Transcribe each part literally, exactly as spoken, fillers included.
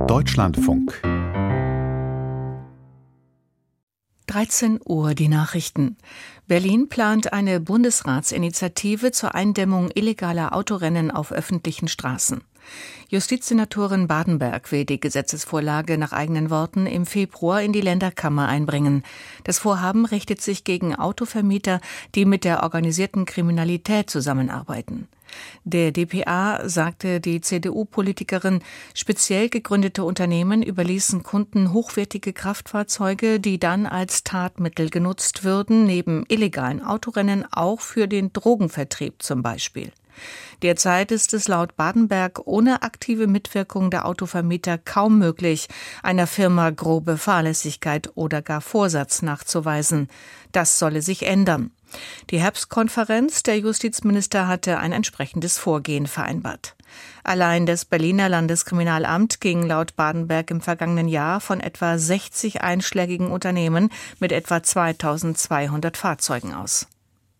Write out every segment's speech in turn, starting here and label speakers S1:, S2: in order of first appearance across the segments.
S1: Deutschlandfunk.
S2: dreizehn Uhr die Nachrichten. Berlin plant eine Bundesratsinitiative zur Eindämmung illegaler Autorennen auf öffentlichen Straßen. Justizsenatorin Badenberg will die Gesetzesvorlage nach eigenen Worten im Februar in die Länderkammer einbringen. Das Vorhaben richtet sich gegen Autovermieter, die mit der organisierten Kriminalität zusammenarbeiten. Der D P A sagte die C D U-Politikerin, speziell gegründete Unternehmen überließen Kunden hochwertige Kraftfahrzeuge, die dann als Tatmittel genutzt würden, neben illegalen Autorennen auch für den Drogenvertrieb zum Beispiel. Derzeit ist es laut Badenberg ohne aktive Mitwirkung der Autovermieter kaum möglich, einer Firma grobe Fahrlässigkeit oder gar Vorsatz nachzuweisen. Das solle sich ändern. Die Herbstkonferenz der Justizminister hatte ein entsprechendes Vorgehen vereinbart. Allein das Berliner Landeskriminalamt ging laut Badenberg im vergangenen Jahr von etwa sechzig einschlägigen Unternehmen mit etwa zweitausendzweihundert Fahrzeugen aus.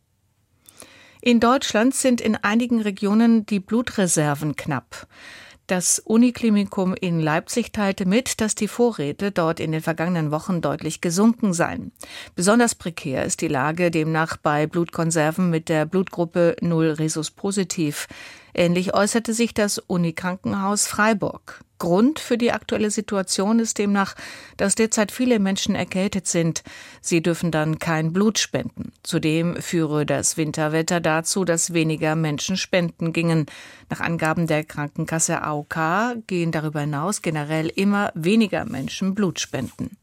S2: In Deutschland sind in einigen Regionen die Blutreserven knapp. Das Uniklinikum in Leipzig teilte mit, dass die Vorräte dort in den vergangenen Wochen deutlich gesunken seien. Besonders prekär ist die Lage demnach bei Blutkonserven mit der Blutgruppe null Rhesus positiv. Ähnlich äußerte sich das Unikrankenhaus Freiburg. Grund für die aktuelle Situation ist demnach, dass derzeit viele Menschen erkältet sind. Sie dürfen dann kein Blut spenden. Zudem führe das Winterwetter dazu, dass weniger Menschen spenden gingen. Nach Angaben der Krankenkasse A O K gehen darüber hinaus generell immer weniger Menschen Blut spenden.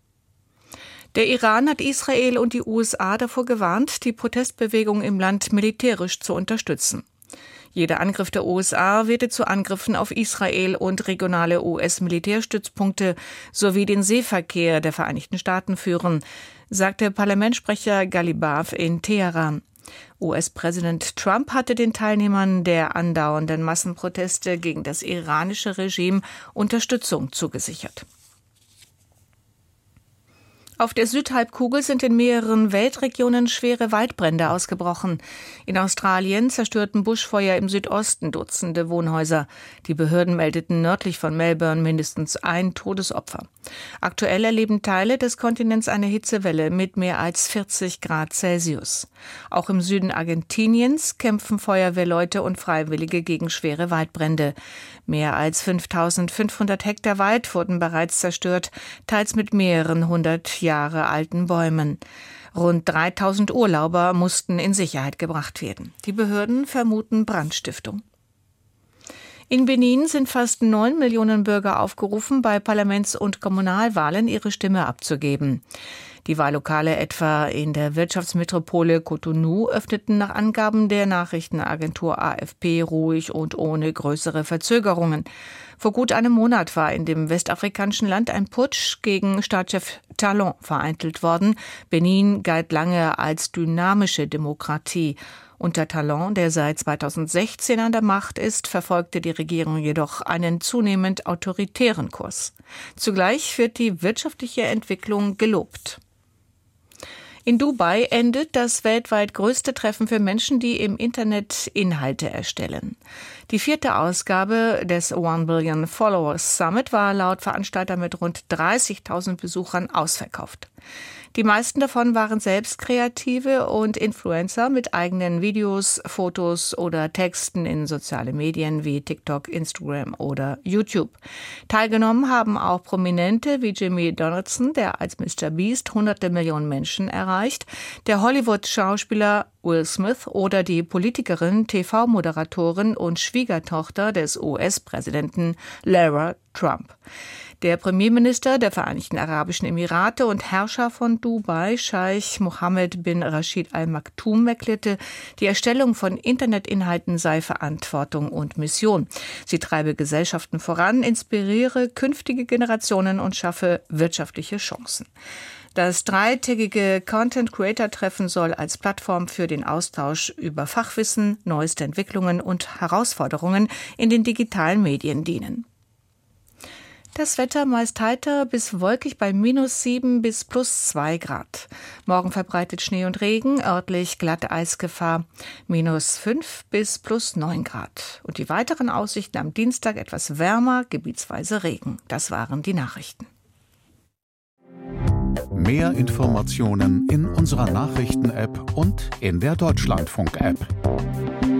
S2: Der Iran hat Israel und die U S A davor gewarnt, die Protestbewegung im Land militärisch zu unterstützen. Jeder Angriff der U S A werde zu Angriffen auf Israel und regionale U S-Militärstützpunkte sowie den Seeverkehr der Vereinigten Staaten führen, sagte Parlamentssprecher Ghalibaf in Teheran. U S-Präsident Trump hatte den Teilnehmern der andauernden Massenproteste gegen das iranische Regime Unterstützung zugesichert. Auf der Südhalbkugel sind in mehreren Weltregionen schwere Waldbrände ausgebrochen. In Australien zerstörten Buschfeuer im Südosten Dutzende Wohnhäuser. Die Behörden meldeten nördlich von Melbourne mindestens ein Todesopfer. Aktuell erleben Teile des Kontinents eine Hitzewelle mit mehr als vierzig Grad Celsius. Auch im Süden Argentiniens kämpfen Feuerwehrleute und Freiwillige gegen schwere Waldbrände. Mehr als fünftausendfünfhundert Hektar Wald wurden bereits zerstört, teils mit mehreren hundert Jahre alten Bäumen. Rund dreitausend Urlauber mussten in Sicherheit gebracht werden. Die Behörden vermuten Brandstiftung. In Benin sind fast neun Millionen Bürger aufgerufen, bei Parlaments- und Kommunalwahlen ihre Stimme abzugeben. Die Wahllokale etwa in der Wirtschaftsmetropole Cotonou öffneten nach Angaben der Nachrichtenagentur A F P ruhig und ohne größere Verzögerungen. Vor gut einem Monat war in dem westafrikanischen Land ein Putsch gegen Staatschef Talon vereitelt worden. Benin galt lange als dynamische Demokratie. Unter Talon, der seit zweitausendsechzehn an der Macht ist, verfolgte die Regierung jedoch einen zunehmend autoritären Kurs. Zugleich wird die wirtschaftliche Entwicklung gelobt. In Dubai endet das weltweit größte Treffen für Menschen, die im Internet Inhalte erstellen. Die vierte Ausgabe des One Billion Followers Summit war laut Veranstalter mit rund dreißigtausend Besuchern ausverkauft. Die meisten davon waren selbst Kreative und Influencer mit eigenen Videos, Fotos oder Texten in soziale Medien wie TikTok, Instagram oder YouTube. Teilgenommen haben auch Prominente wie Jimmy Donaldson, der als Mister Beast hunderte Millionen Menschen erreicht, der Hollywood-Schauspieler Will Smith oder die Politikerin, T V-Moderatorin und Schwiegertochter des U S-Präsidenten Lara Trump. Der Premierminister der Vereinigten Arabischen Emirate und Herrscher von Dubai, Scheich Mohammed bin Rashid Al Maktoum, erklärte, die Erstellung von Internetinhalten sei Verantwortung und Mission. Sie treibe Gesellschaften voran, inspiriere künftige Generationen und schaffe wirtschaftliche Chancen. Das dreitägige Content-Creator-Treffen soll als Plattform für den Austausch über Fachwissen, neueste Entwicklungen und Herausforderungen in den digitalen Medien dienen. Das Wetter meist heiter bis wolkig bei minus sieben bis plus zwei Grad. Morgen verbreitet Schnee und Regen, örtlich Glatteisgefahr, minus fünf bis plus neun Grad. Und die weiteren Aussichten am Dienstag etwas wärmer, gebietsweise Regen. Das waren die Nachrichten.
S1: Mehr Informationen in unserer Nachrichten-App und in der Deutschlandfunk-App.